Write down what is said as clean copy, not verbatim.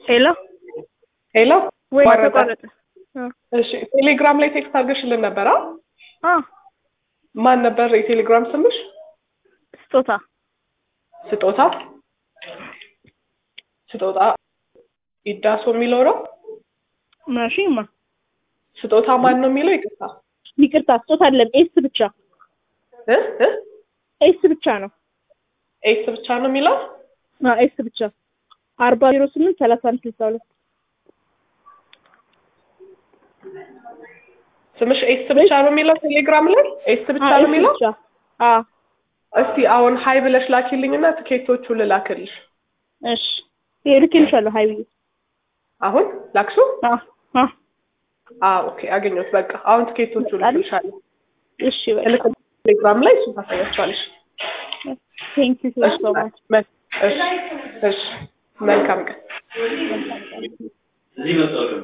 ሄሎ ሄሎ ወይ ተቋረጠ። እሺ ቴሌግራም ላይ ቴክስት አድርገሽልን ነበር? ማን ነበር የቴሌግራም ስምሽ? ስጦታ ስጦታ ኢዳሶ የሚለው ነው? ማሽማ ስጦታ ማን ነው የሚለው? ይቅርታ ስጦታ አይደለም፣ ኤስ ብቻ ኤስ ብቻ ነው። ኤስ ብቻ ነው የሚለው? ኤስ ብቻ 4008 3162 ስምሽ ኤስ ብቻ ነው የሚለው ቴሌግራም ላይ? ኤስ ብቻ ነው የሚለው? እስቲ አሁን ሃይ ብለሽ ላኪልኝና ትኬቶቹ ልላክልሽ። እሺ ይልክልሻለሁ። ሃይ ብዬ አሁን ላክሱ? ኦኬ አገኘሁት። በቃ አሁን ትኬቶቹ ልልክልሻለሁ። እሺ በቃ ቴሌግራም ላይ እሱ ታሳያቸዋለሽ። ቴንክ ዩ ሶ ማች። እሺ መልካም ቀን።